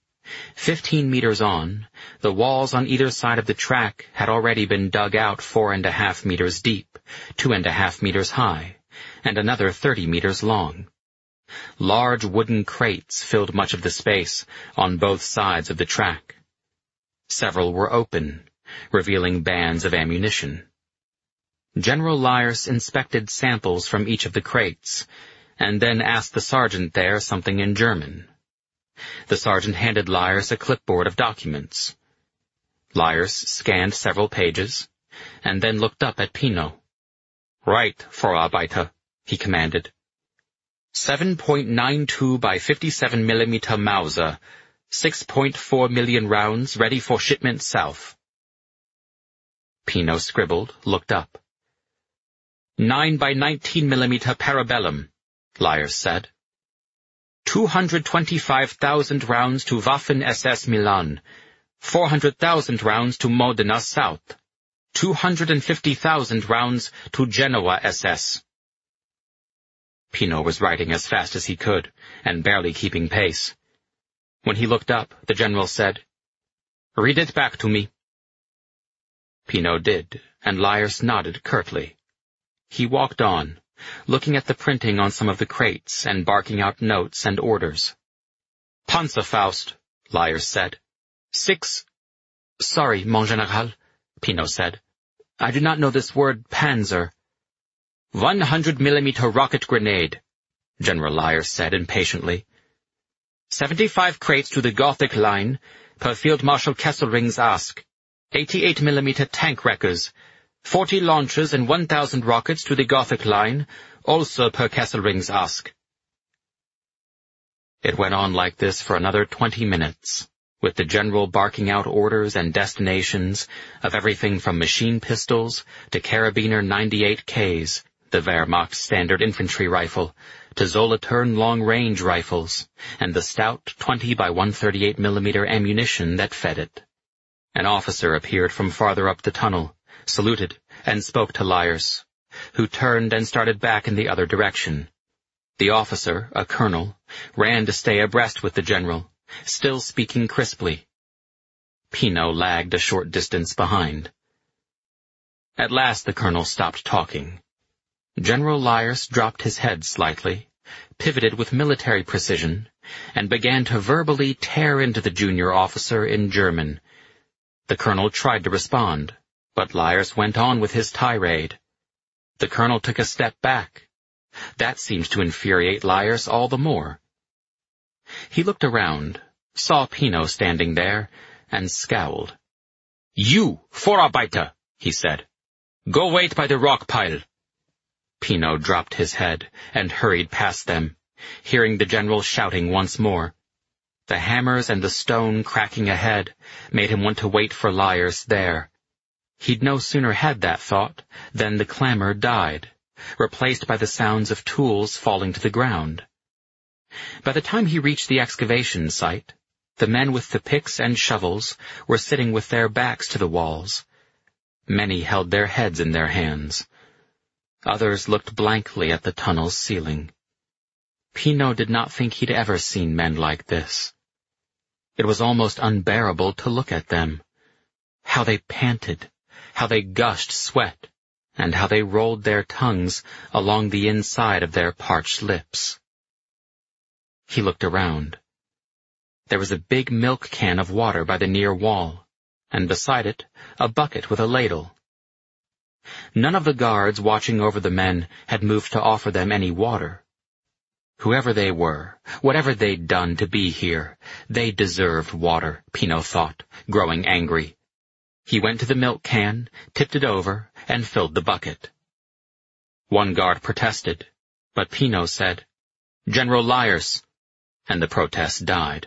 15 meters on, the walls on either side of the track had already been dug out 4.5 meters deep, 2.5 meters high, and another 30 meters long. Large wooden crates filled much of the space on both sides of the track. Several were open, revealing bands of ammunition. General Lyers inspected samples from each of the crates, and then asked the sergeant there something in German. The sergeant handed Lyers a clipboard of documents. Lyers scanned several pages, and then looked up at Pino. "Right, Vorarbeiter," he commanded. 7.92 by 57 mm Mauser, 6.4 million rounds ready for shipment south. Pino scribbled, looked up. 9 by 19 mm Parabellum, Lyers said. 225,000 rounds to Waffen-SS Milan, 400,000 rounds to Modena South, 250,000 rounds to Genoa SS. Pino was writing as fast as he could, and barely keeping pace. When he looked up, the general said, "Read it back to me." Pino did, and Lyers nodded curtly. He walked on, looking at the printing on some of the crates and barking out notes and orders. "Panzerfaust," Lyers said. 6. "Sorry, mon général," Pino said. "I do not know this word panzer." 100 millimeter rocket grenade, General Lyers said impatiently. 75 crates to the Gothic line, per Field Marshal Kesselring's ask. 88 millimeter tank wreckers, 40 launchers and 1,000 rockets to the Gothic line, also per Kesselring's ask. It went on like this for another 20 minutes, with the general barking out orders and destinations of everything from machine pistols to Karabiner 98Ks, the Wehrmacht standard infantry rifle, to Solothurn long-range rifles, and the stout 20 by 138 millimeter ammunition that fed it. An officer appeared from farther up the tunnel, saluted, and spoke to Lyers, who turned and started back in the other direction. The officer, a colonel, ran to stay abreast with the general, still speaking crisply. Pino lagged a short distance behind. At last the colonel stopped talking. General Lyers dropped his head slightly, pivoted with military precision, and began to verbally tear into the junior officer in German. The colonel tried to respond, but Lyers went on with his tirade. The colonel took a step back. That seemed to infuriate Lyers all the more. He looked around, saw Pino standing there, and scowled. "You, Vorarbeiter," he said. "Go wait by the rock pile." Pino dropped his head and hurried past them, hearing the general shouting once more. The hammers and the stone cracking ahead made him want to wait for Liars there. He'd no sooner had that thought than the clamor died, replaced by the sounds of tools falling to the ground. By the time he reached the excavation site, the men with the picks and shovels were sitting with their backs to the walls. Many held their heads in their hands. Others looked blankly at the tunnel's ceiling. Pino did not think he'd ever seen men like this. It was almost unbearable to look at them. How they panted, how they gushed sweat, and how they rolled their tongues along the inside of their parched lips. He looked around. There was a big milk can of water by the near wall, and beside it, a bucket with a ladle. None of the guards watching over the men had moved to offer them any water. Whoever they were, whatever they'd done to be here, they deserved water, Pino thought, growing angry. He went to the milk can, tipped it over, and filled the bucket. One guard protested, but Pino said, "General Liars," and the protest died.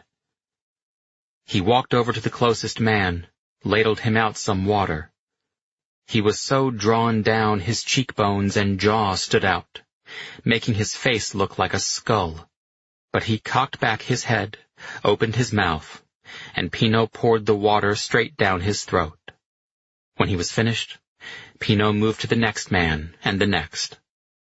He walked over to the closest man, ladled him out some water. He was so drawn down his cheekbones and jaw stood out, making his face look like a skull. But he cocked back his head, opened his mouth, and Pino poured the water straight down his throat. When he was finished, Pino moved to the next man and the next.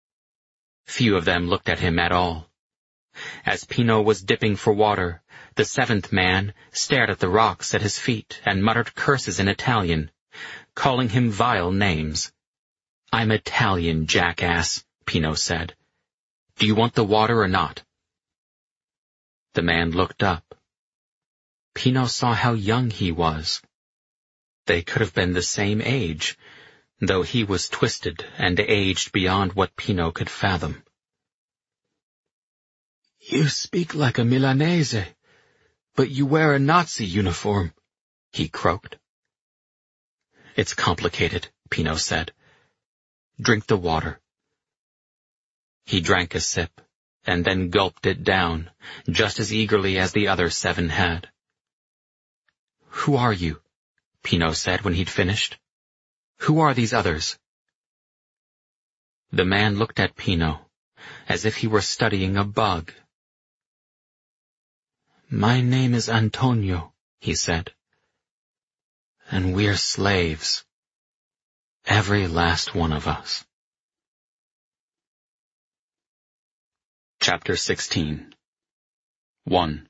Few of them looked at him at all. As Pino was dipping for water, the seventh man stared at the rocks at his feet and muttered curses in Italian, calling him vile names. "I'm Italian, jackass," Pino said. "Do you want the water or not?" The man looked up. Pino saw how young he was. They could have been the same age, though he was twisted and aged beyond what Pino could fathom. "You speak like a Milanese, but you wear a Nazi uniform," he croaked. "It's complicated," Pino said. "Drink the water." He drank a sip, and then gulped it down, just as eagerly as the other 7 had. "Who are you?" Pino said when he'd finished. "Who are these others?" The man looked at Pino, as if he were studying a bug. "My name is Antonio," he said. "And we're slaves. Every last one of us." Chapter 16. 1.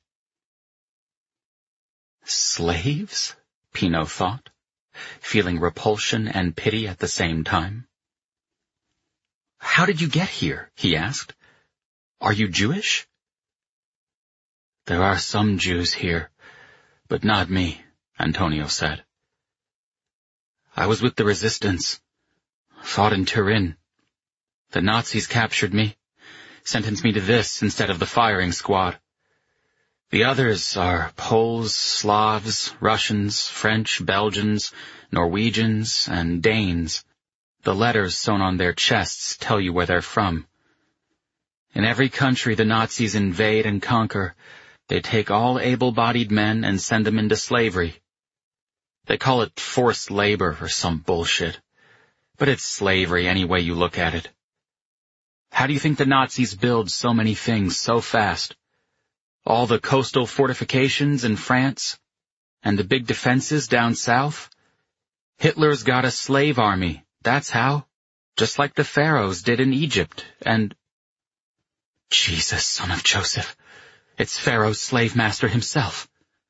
Slaves? Pino thought, feeling repulsion and pity at the same time. "How did you get here?" he asked. "Are you Jewish?" "There are some Jews here, but not me," Antonio said. "I was with the resistance, fought in Turin. The Nazis captured me, sentenced me to this instead of the firing squad. The others are Poles, Slavs, Russians, French, Belgians, Norwegians, and Danes. The letters sewn on their chests tell you where they're from. In every country the Nazis invade and conquer, they take all able-bodied men and send them into slavery. They call it forced labor or some bullshit, but it's slavery any way you look at it. How do you think the Nazis build so many things so fast? All the coastal fortifications in France, and the big defenses down south? Hitler's got a slave army, that's how. Just like the pharaohs did in Egypt, and... Jesus, son of Joseph, it's Pharaoh's slave master himself.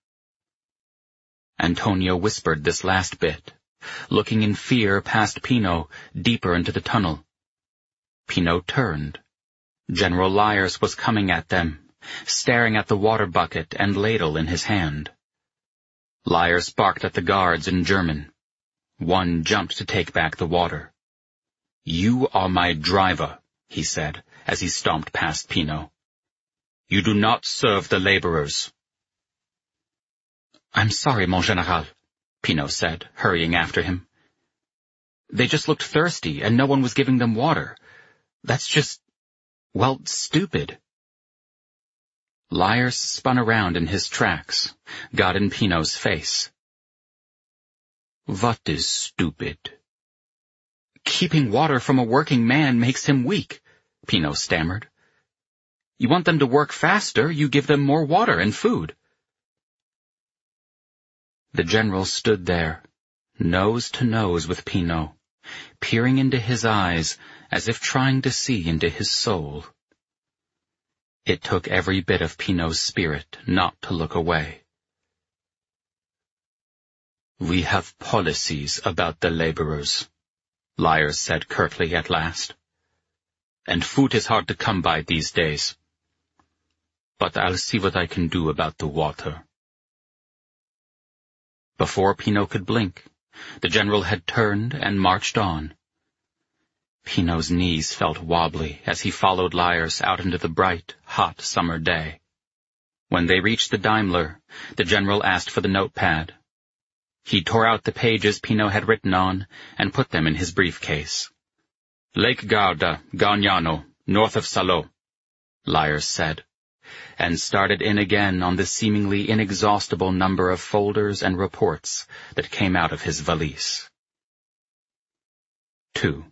Antonio whispered this last bit, looking in fear past Pino, deeper into the tunnel. Pino turned. General Liars was coming at them, staring at the water bucket and ladle in his hand. Liars barked at the guards in German. One jumped to take back the water. "You are my driver," he said, as he stomped past Pino. "You do not serve the laborers." I'm sorry, mon général, Pinault said, hurrying after him. They just looked thirsty, and no one was giving them water. That's just, well, stupid. Lyers spun around in his tracks, got in Pinault's face. What is stupid? Keeping water from a working man makes him weak, Pinault stammered. You want them to work faster, you give them more water and food. The general stood there, nose to nose with Pinault, peering into his eyes as if trying to see into his soul. It took every bit of Pinault's spirit not to look away. We have policies about the laborers, Lyers said curtly at last. And food is hard to come by these days. But I'll see what I can do about the water. Before Pinault could blink, the general had turned and marched on. Pinault's knees felt wobbly as he followed Lyers out into the bright, hot summer day. When they reached the Daimler, the general asked for the notepad. He tore out the pages Pinault had written on and put them in his briefcase. Lake Garda, Gargnano, north of Salò, Lyers said, and started in again on the seemingly inexhaustible number of folders and reports that came out of his valise. 2.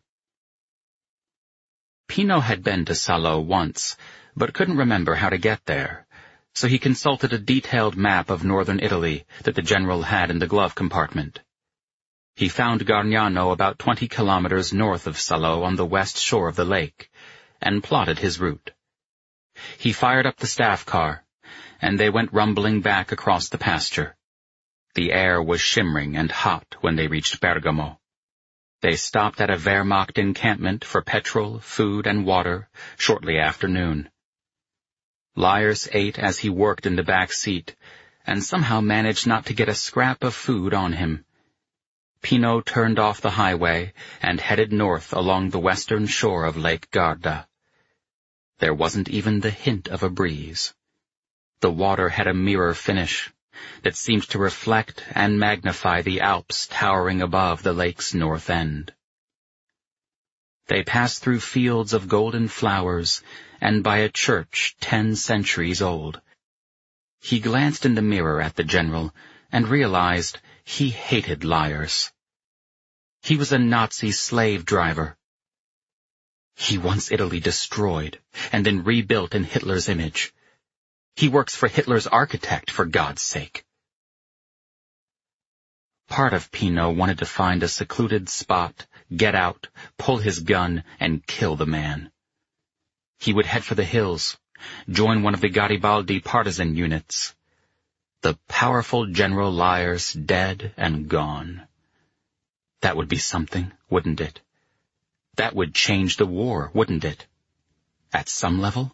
Pinault had been to Salò once, but couldn't remember how to get there, so he consulted a detailed map of northern Italy that the general had in the glove compartment. He found Gargnano about 20 kilometers north of Salò on the west shore of the lake, and plotted his route. He fired up the staff car, and they went rumbling back across the pasture. The air was shimmering and hot when they reached Bergamo. They stopped at a Wehrmacht encampment for petrol, food, and water shortly after noon. Lyers ate as he worked in the back seat, and somehow managed not to get a scrap of food on him. Pinault turned off the highway and headed north along the western shore of Lake Garda. There wasn't even the hint of a breeze. The water had a mirror finish that seemed to reflect and magnify the Alps towering above the lake's north end. They passed through fields of golden flowers and by a church 10 centuries old. He glanced in the mirror at the general and realized he hated Lyers. He was a Nazi slave driver. He wants Italy destroyed and then rebuilt in Hitler's image. He works for Hitler's architect, for God's sake. Part of Pinault wanted to find a secluded spot, get out, pull his gun, and kill the man. He would head for the hills, join one of the Garibaldi partisan units. The powerful General Lyers dead and gone. That would be something, wouldn't it? That would change the war, wouldn't it? At some level?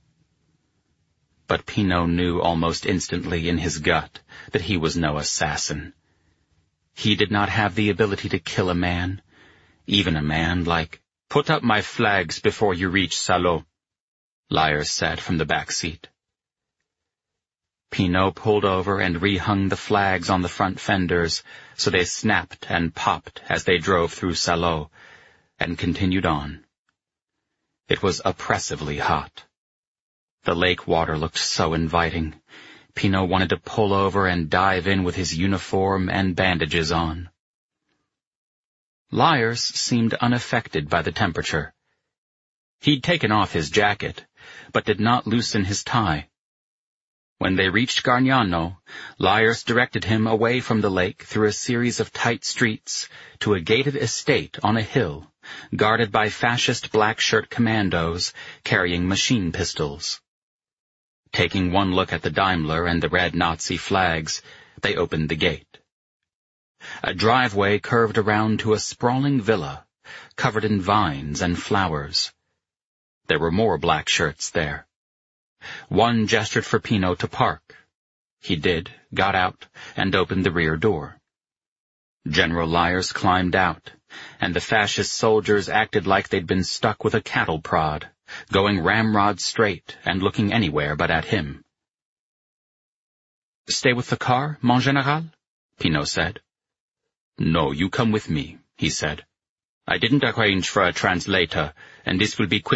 But Pinault knew almost instantly in his gut that he was no assassin. He did not have the ability to kill a man, even a man like, "Put up my flags before you reach Salò," Lyers said from the back seat. Pinault pulled over and rehung the flags on the front fenders so they snapped and popped as they drove through Salò, and continued on. It was oppressively hot. The lake water looked so inviting. Pinault wanted to pull over and dive in with his uniform and bandages on. Lyers seemed unaffected by the temperature. He'd taken off his jacket, but did not loosen his tie. When they reached Gargnano, Lyers directed him away from the lake through a series of tight streets to a gated estate on a hill, guarded by fascist black-shirt commandos carrying machine pistols. Taking one look at the Daimler and the red Nazi flags, they opened the gate. A driveway curved around to a sprawling villa, covered in vines and flowers. There were more black shirts there. One gestured for Pinault to park. He did, got out, and opened the rear door. General Lyers climbed out, and the fascist soldiers acted like they'd been stuck with a cattle prod, going ramrod straight and looking anywhere but at him. Stay with the car, mon général? Pinaud said. No, you come with me, he said. I didn't arrange for a translator, and this will be quick.